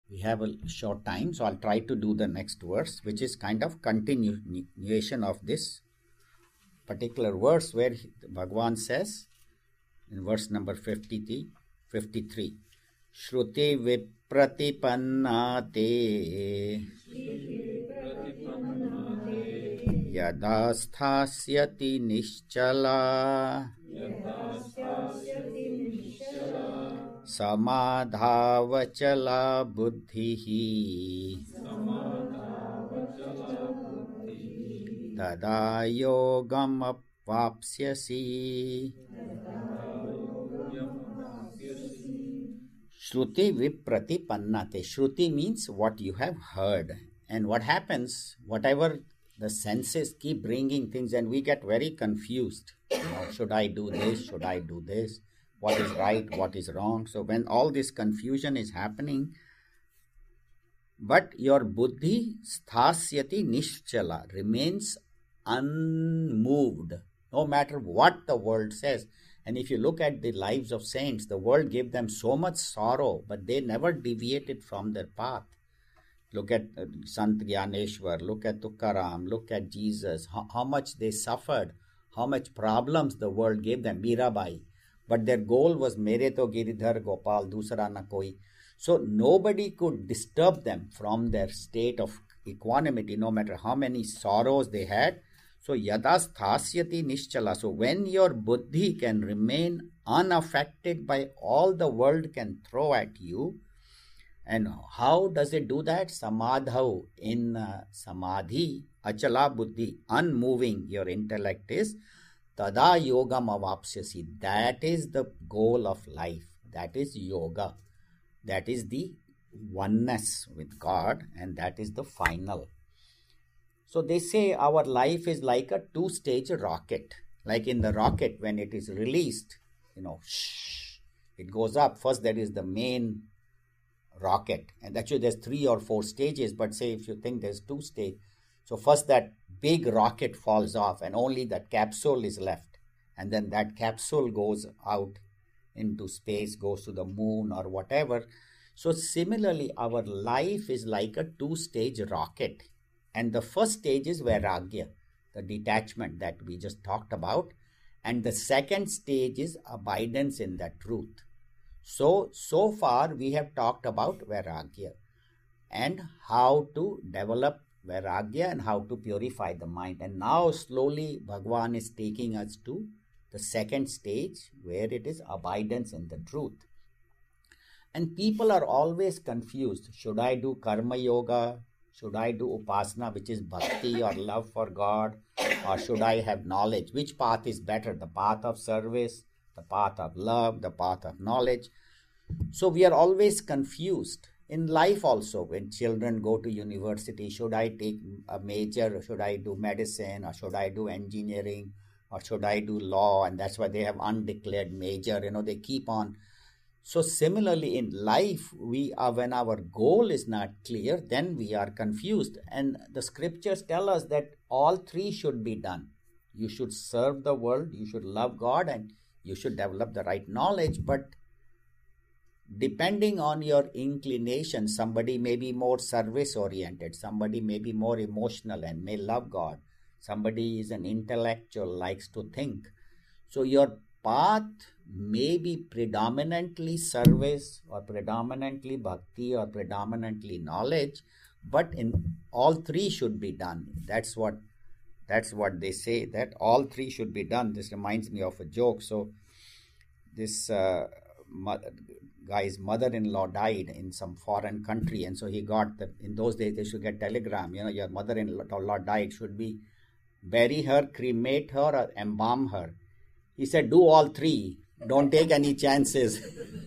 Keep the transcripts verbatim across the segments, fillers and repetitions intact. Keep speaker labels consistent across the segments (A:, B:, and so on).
A: we have a short time, so I'll try to do the next verse, which is kind of continuation of this particular verse where Bhagavan says in verse number fifty-three, fifty-three, Shruti vipratipanna te yada sthasyati nischala samadhavachala buddhihi tada yogam apvapsyasi. Shruti vipratipannate. Shruti means what you have heard. And what happens, whatever the senses keep bringing things, and we get very confused. You know, should I do this? Should I do this? What is right? What is wrong? So when all this confusion is happening, but your buddhi sthasyati nischala, remains unmoved, no matter what the world says. And if you look at the lives of saints, the world gave them so much sorrow, but they never deviated from their path. Look at uh, Sant Gyaneshwar, look at Tukaram, look at Jesus, how, how much they suffered, how much problems the world gave them, Mirabai. But their goal was Mere to Giridhar Gopal, Dusra na koi. So nobody could disturb them from their state of equanimity, no matter how many sorrows they had. So yada sthasyati nischala. So when your buddhi can remain unaffected by all the world can throw at you, and how does it do that? Samadhav, in uh, samadhi, achala buddhi, unmoving your intellect is, tada yogam avapsyasi. That is the goal of life. That is yoga. That is the oneness with God, and that is the final. So they say our life is like a two-stage rocket. Like in the rocket, when it is released, you know, shh, it goes up. First, there is the main rocket. And actually, there's three or four stages. But say if you think there's two stages. So first, that big rocket falls off and only that capsule is left. And then that capsule goes out into space, goes to the moon or whatever. So similarly, our life is like a two-stage rocket. And the first stage is Vairagya, the detachment that we just talked about. And the second stage is abidance in that truth. So, so far we have talked about Vairagya and how to develop Vairagya and how to purify the mind. And now slowly Bhagavan is taking us to the second stage where it is abidance in the truth. And people are always confused. Should I do Karma Yoga? Should I do Upasana, which is bhakti or love for God? Or should I have knowledge? Which path is better? The path of service, the path of love, the path of knowledge? So we are always confused. In life also, when children go to university, should I take a major? Should I do medicine? Or should I do engineering? Or should I do law? And that's why they have undeclared major. You know, they keep on. So similarly in life, we are, when our goal is not clear, then we are confused. And the scriptures tell us that all three should be done. You should serve the world, you should love God, and you should develop the right knowledge. But depending on your inclination, somebody may be more service oriented, somebody may be more emotional and may love God. Somebody is an intellectual, likes to think. So your path may be predominantly service or predominantly bhakti or predominantly knowledge, but in all three should be done. That's what that's what they say, that all three should be done. This reminds me of a joke. So this uh, mother, guy's mother-in-law died in some foreign country, and so he got the, in those days they should get telegram, you know, your mother-in-law died, should we bury her, cremate her, or embalm her? He said, do all three. Don't take any chances.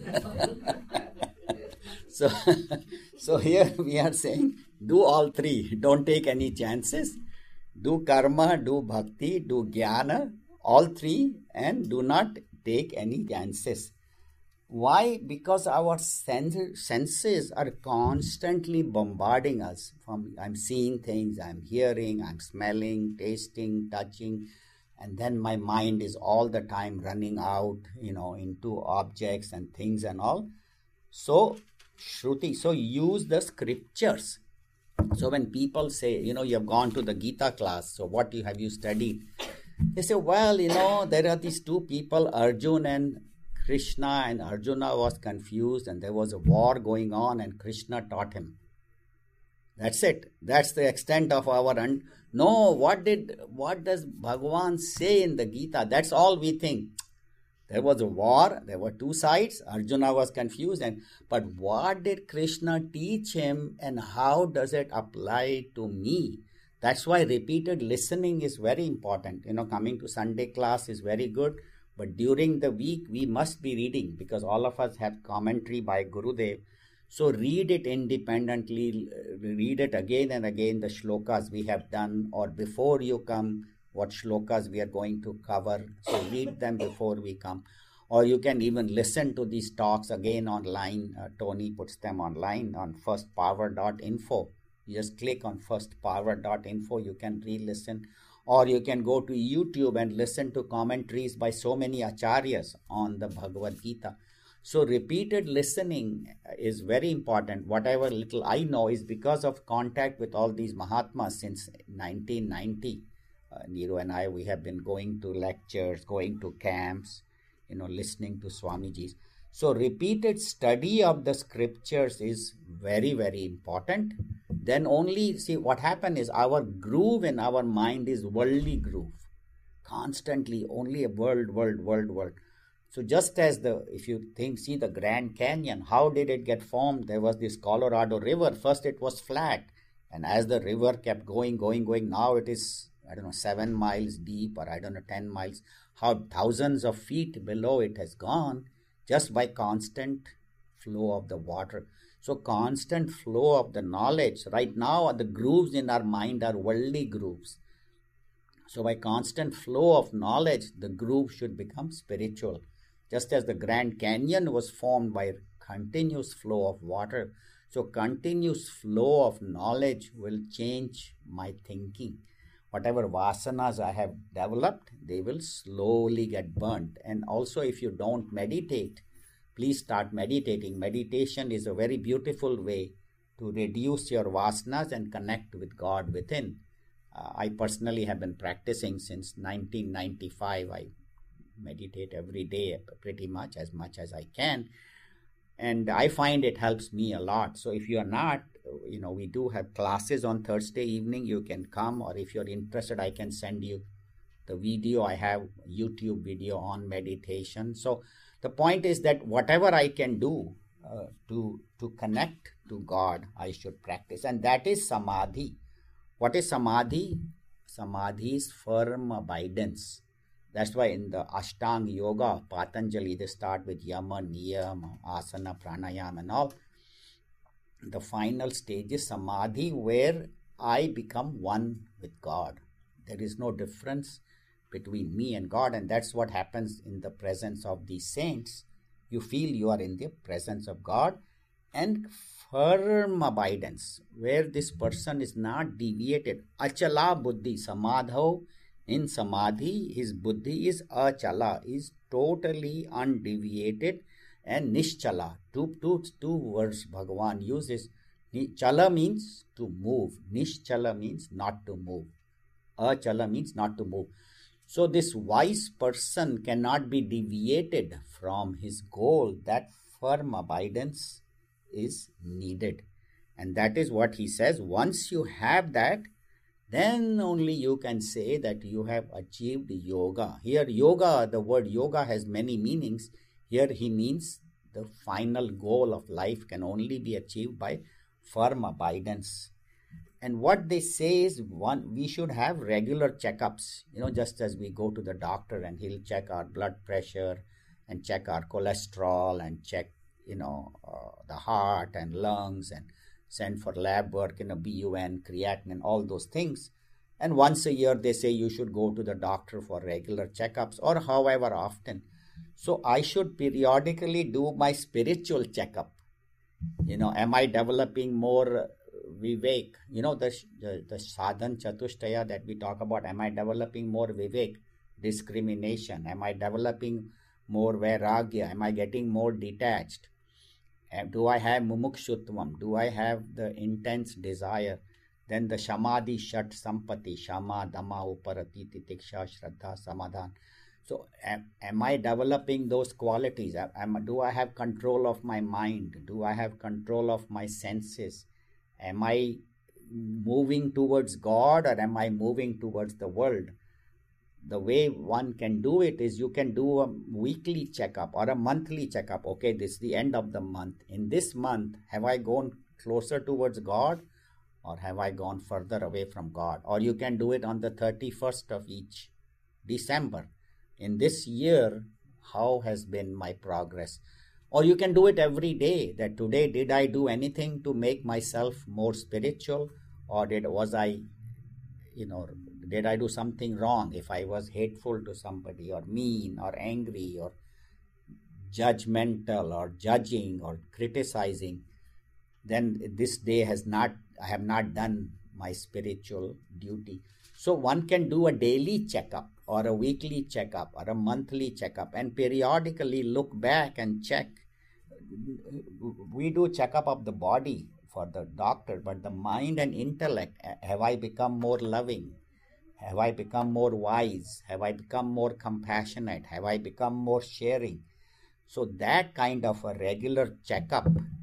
A: so, so here we are saying, do all three. Don't take any chances. Do karma, do bhakti, do jnana, all three, and do not take any chances. Why? Because our sens- senses are constantly bombarding us. From I'm seeing things, I'm hearing, I'm smelling, tasting, touching, and then my mind is all the time running out, you know, into objects and things and all. So Shruti. So use the scriptures. So when people say, you know, you have gone to the Gita class, so what you have you studied? They say, well, you know, there are these two people, Arjun and Krishna, and Arjuna was confused and there was a war going on and Krishna taught him. That's it. That's the extent of our... Un- no, what did, what does Bhagavan say in the Gita? That's all we think. There was a war, there were two sides, Arjuna was confused, and but what did Krishna teach him and how does it apply to me? That's why repeated listening is very important. You know, coming to Sunday class is very good, but during the week we must be reading because all of us have commentary by Gurudev. So read it independently, read it again and again, the shlokas we have done, or before you come, what shlokas we are going to cover. So read them before we come. Or you can even listen to these talks again online. Uh, Tony puts them online on first power dot info. You just click on first power dot info. You can re-listen. Or you can go to YouTube and listen to commentaries by so many acharyas on the Bhagavad Gita. So repeated listening is very important. Whatever little I know is because of contact with all these Mahatmas since nineteen ninety. Uh, Neeru and I, we have been going to lectures, going to camps, you know, listening to Swamiji's. So repeated study of the scriptures is very, very important. Then only, see, what happened is our groove in our mind is worldly groove. Constantly, only a world, world, world, world. So just as the, if you think, see the Grand Canyon, how did it get formed? There was this Colorado River. First it was flat. And as the river kept going, going, going, now it is, I don't know, seven miles deep, or I don't know, ten miles, how thousands of feet below it has gone just by constant flow of the water. So constant flow of the knowledge. Right now, the grooves in our mind are worldly grooves. So by constant flow of knowledge, the groove should become spiritual. Just as the Grand Canyon was formed by continuous flow of water. So continuous flow of knowledge will change my thinking. Whatever vasanas I have developed, they will slowly get burnt. And also, if you don't meditate, please start meditating. Meditation is a very beautiful way to reduce your vasanas and connect with God within. Uh, I personally have been practicing since nineteen ninety-five. I meditate every day pretty much, as much as I can. And I find it helps me a lot. So if you are not, you know, we do have classes on Thursday evening. You can come, or if you're interested, I can send you the video. I have YouTube video on meditation. So the point is that whatever I can do uh, to, to connect to God, I should practice. And that is samadhi. What is samadhi? Samadhi is firm abidance. That's why in the Ashtanga Yoga, Patanjali, they start with Yama, Niyama, Asana, Pranayama and all. The final stage is Samadhi, where I become one with God. There is no difference between me and God, and that's what happens in the presence of these saints. You feel you are in the presence of God, and firm abidance, where this person is not deviated. Achala buddhi, samadho. In samadhi, his buddhi is achala, is totally undeviated, and nishchala. Two, two, two words Bhagavan uses. Chala means to move. Nishchala means not to move. Achala means not to move. So this wise person cannot be deviated from his goal. That firm abidance is needed. And that is what he says. Once you have that, then only you can say that you have achieved yoga. Here yoga, the word yoga has many meanings. Here he means the final goal of life can only be achieved by firm abidance. And what they say is, one, we should have regular checkups, you know, just as we go to the doctor and he'll check our blood pressure and check our cholesterol and check, you know, uh, the heart and lungs and send for lab work, you know, B U N, creatinine, all those things. And once a year, they say you should go to the doctor for regular checkups, or however often. So I should periodically do my spiritual checkup. You know, am I developing more vivek? You know, the, the, the sadhan chatushtaya that we talk about, am I developing more vivek, discrimination? Am I developing more vairagya? Am I getting more detached? Do I have mumukshutvam? Do I have the intense desire? Then the shamadhi shat sampati, shama, dama, uparati, titiksha, shraddha, samadhan. So am, am I developing those qualities? Am, do I have control of my mind? Do I have control of my senses? Am I moving towards God, or am I moving towards the world? The way one can do it is you can do a weekly checkup or a monthly checkup. Okay, this is the end of the month. In this month, have I gone closer towards God, or have I gone further away from God? Or you can do it on the thirty-first of each December. In this year, how has been my progress? Or you can do it every day, that today did I do anything to make myself more spiritual, or did was I, you know, did I do something wrong? If I was hateful to somebody, or mean, or angry, or judgmental, or judging, or criticizing, then this day has not, I have not done my spiritual duty. So one can do a daily checkup, or a weekly checkup, or a monthly checkup, and periodically look back and check. We do checkup of the body for the doctor, but the mind and intellect, have I become more loving? Have I become more wise? Have I become more compassionate? Have I become more sharing? So that kind of a regular checkup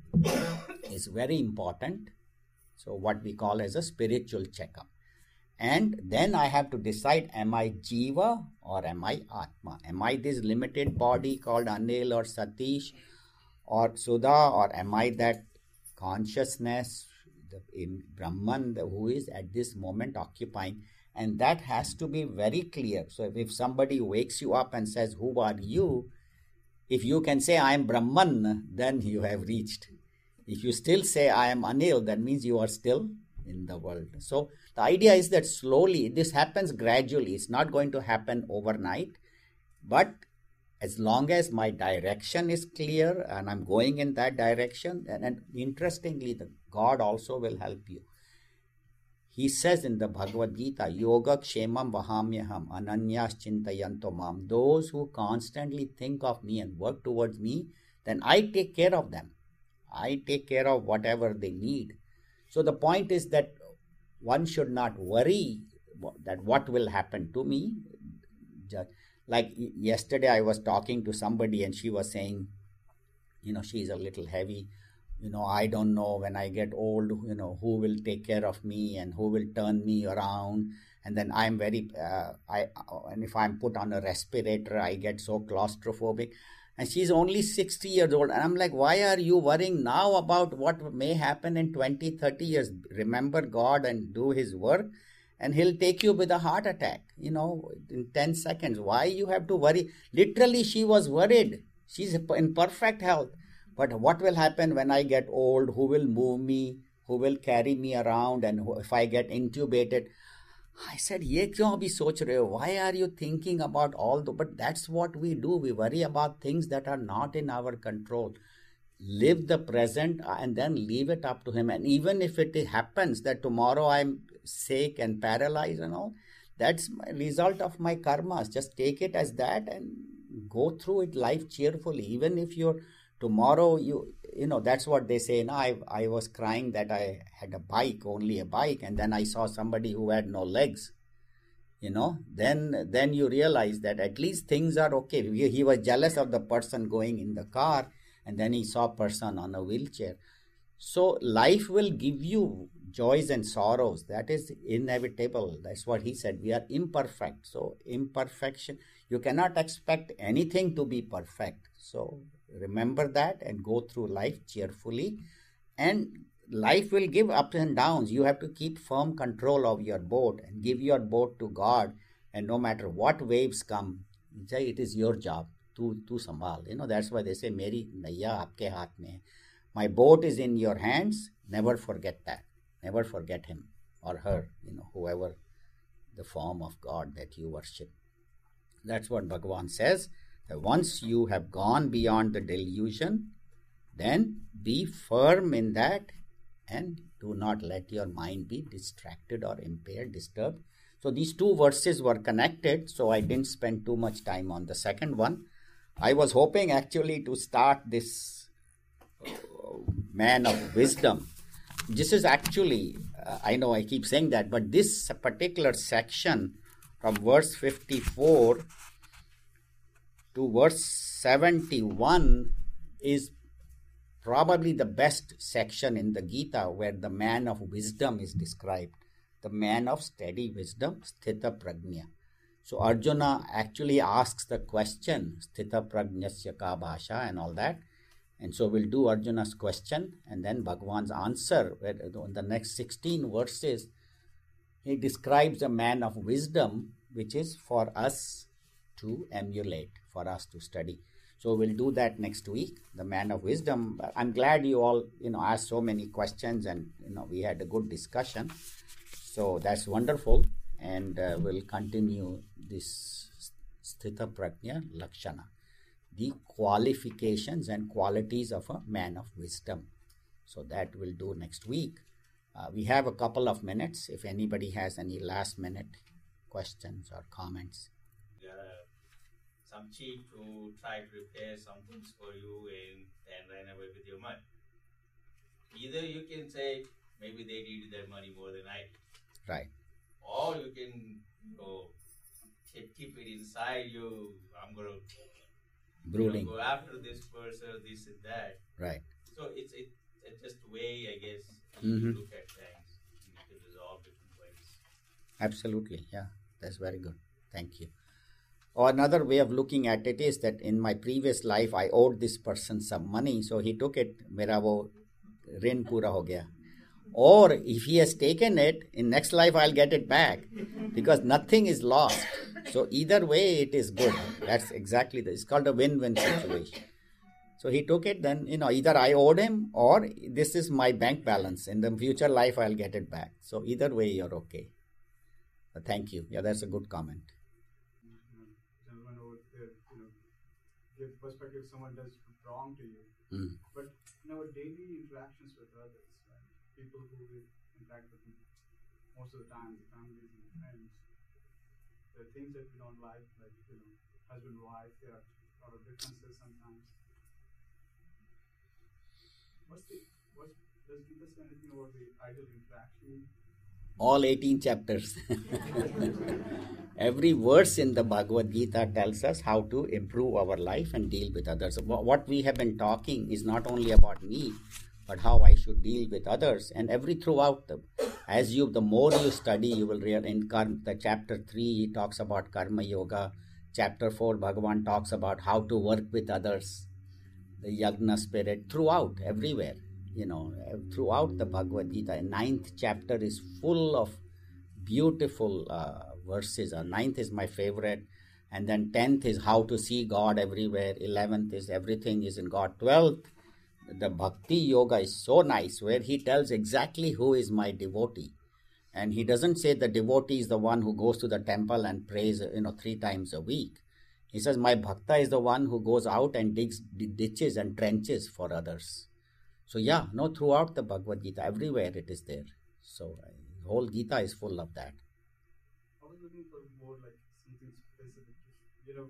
A: is very important. So what we call as a spiritual checkup. And then I have to decide, am I Jiva or am I Atma? Am I this limited body called Anil or Satish or Sudha, or am I that consciousness, the in Brahman, the, who is at this moment occupying? And that has to be very clear. So if, if somebody wakes you up and says, who are you? If you can say, I am Brahman, then you have reached. If you still say, I am Anil, that means you are still in the world. So the idea is that slowly, this happens gradually. It's not going to happen overnight. But as long as my direction is clear and I'm going in that direction, and, and interestingly, the God also will help you. He says in the Bhagavad Gita, Yoga Kshemam Vahamyaham Ananyas Chintayanto Mam. Those who constantly think of me and work towards me, then I take care of them. I take care of whatever they need. So the point is that one should not worry that what will happen to me. Like yesterday I was talking to somebody and she was saying, you know, she's a little heavy. You know, I don't know when I get old, you know, who will take care of me and who will turn me around. And then I'm very, uh, I and if I'm put on a respirator, I get so claustrophobic. And she's only sixty years old. And I'm like, why are you worrying now about what may happen in twenty, thirty years? Remember God and do his work, and he'll take you with a heart attack, you know, in ten seconds. Why you have to worry? Literally, she was worried. She's in perfect health. But what will happen when I get old? Who will move me? Who will carry me around? And who, if I get intubated? I said, Ye kyun abhi soch rahe ho? Why are you thinking about all the... But that's what we do. We worry about things that are not in our control. Live the present and then leave it up to him. And even if it happens that tomorrow I'm sick and paralyzed and all, that's a result of my karmas. Just take it as that and go through it life cheerfully. Even if you're tomorrow, you you know, that's what they say. Now, I, I was crying that I had a bike, only a bike, and then I saw somebody who had no legs. You know, then then you realize that at least things are okay. He, he was jealous of the person going in the car, and then he saw a person on a wheelchair. So life will give you joys and sorrows. That is inevitable. That's what he said. We are imperfect. So imperfection, you cannot expect anything to be perfect. So remember that and go through life cheerfully. And life will give ups and downs. You have to keep firm control of your boat and give your boat to God. And no matter what waves come, it is your job to to sambhal. You know, that's why they say, Meri naiya aapke haath mein hai. My boat is in your hands. Never forget that. Never forget him or her, you know, whoever the form of God that you worship. That's what Bhagavan says. That once you have gone beyond the delusion, then be firm in that and do not let your mind be distracted or impaired, disturbed. So these two verses were connected, so I didn't spend too much time on the second one. I was hoping actually to start this man of wisdom. This is actually, uh, I know I keep saying that, but this particular section from verse fifty-four to verse seventy-one is probably the best section in the Gita where the man of wisdom is described. The man of steady wisdom, Sthita Prajna. So Arjuna actually asks the question, Sthita Prajnasya ka bhasha and all that. And so we'll do Arjuna's question and then Bhagwan's answer. Where in the next sixteen verses, he describes a man of wisdom, which is for us to emulate, for us to study. So we'll do that next week, the man of wisdom. I'm glad you all, you know, asked so many questions and, you know, we had a good discussion. So that's wonderful. And uh, we'll continue this Sthita Prajna Lakshana, the qualifications and qualities of a man of wisdom. So that we'll do next week. Uh, we have a couple of minutes if anybody has any last minute questions or comments.
B: There are some chief who try to repair some things for you and then ran away with your money. Either you can say maybe they needed their money more than I did.
A: Right.
B: Or you can you know, keep, keep it inside you. I'm going to
A: Brooding.
B: You know, go after this person, this and that.
A: Right.
B: So it's, it, it's just a way, I guess,
A: Mm-hmm.
B: to look at things. You can resolve different ways.
A: Absolutely. Yeah, that's very good. Thank you. Or another way of looking at it is that in my previous life, I owed this person some money. So he took it. Mera wo rin pura ho gaya. Or if he has taken it, in next life I'll get it back because nothing is lost. So either way it is good. That's exactly this. It's called a win-win situation. So he took it, then, you know, either I owed him or this is my bank balance. In the future life I'll get it back. So either way you're okay. So thank you. Yeah, that's a good comment.
C: Gentlemen over there, you know, give perspective someone does wrong to you.
A: Mm.
C: But in our daily interactions with others, people who we interact with most of the time, the families and the friends, there are things that we don't like, like, you know, husband, wife, there are a lot of differences sometimes. What's the, what, does Gita say anything about the ideal interaction?
A: All eighteen chapters. Every verse in the Bhagavad Gita tells us how to improve our life and deal with others. What we have been talking is not only about me, but how I should deal with others. And every throughout, the, as you, the more you study, you will realize in karma, the chapter three, he talks about karma yoga. Chapter four, Bhagavan talks about how to work with others. The yagna spirit, throughout, everywhere, you know, throughout the Bhagavad Gita. Ninth chapter is full of beautiful uh, verses. Uh, ninth is my favorite. And then tenth is how to see God everywhere. Eleventh is everything is in God. Twelfth, the Bhakti Yoga is so nice, where he tells exactly who is my devotee. And he doesn't say the devotee is the one who goes to the temple and prays, you know, three times a week. He says, my bhakta is the one who goes out and digs ditches and trenches for others. So yeah, no, throughout the Bhagavad Gita, everywhere it is there. So uh, the whole Gita is full of that.
C: I was looking for more like something specific. You know,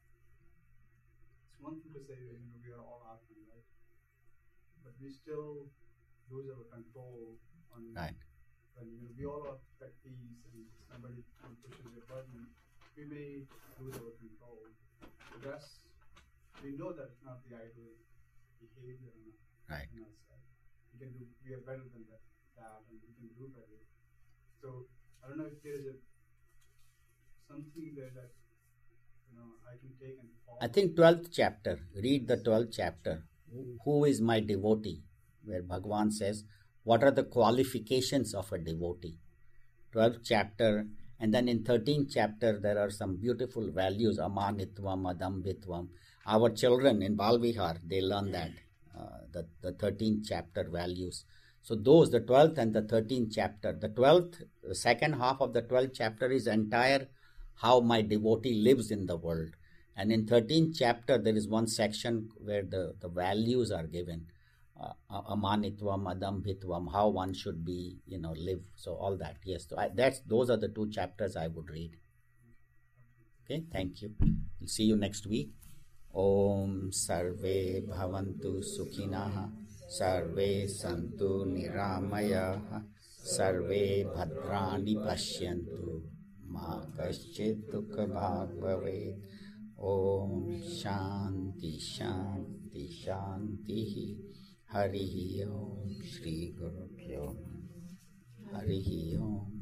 C: it's one thing to say, you know, we are all Atman, right? But we still lose our control on
A: Right.
C: when, you know, we all are at peace and somebody pushes a button, we may lose our control. But that's, we know that it's not the ideal behavior on,
A: Right.
C: on our side. We can do, we are better than that, that and we can do better. So I don't know if there is a something there that, you know, I can take and follow.
A: I think twelfth chapter, read the twelfth chapter. Who is my devotee? Where Bhagavan says, what are the qualifications of a devotee? twelfth chapter, and then in thirteenth chapter, there are some beautiful values, amanitvam, adambhitvam. Our children in Balvihar, they learn that, uh, the, the thirteenth chapter values. So those, the twelfth and the thirteenth chapter. The twelfth, the second half of the twelfth chapter is entire how my devotee lives in the world. And in thirteenth chapter, there is one section where the, the values are given. Uh, amanitvam, adambhitvam, how one should be, you know, live. So all that, yes. So I, that's those are the two chapters I would read. Okay, thank you. We'll see you next week. Om Sarve Bhavantu Sukhinaha सर्वे सन्तु निरामयाः, सर्वे भद्राणि पश्यन्तु, मा कश्चित् दुःखभाग् भवेत्। ओम शांति शांति शांति। हरि ओम। श्री गुरुभ्यो नमः। हरि ओम।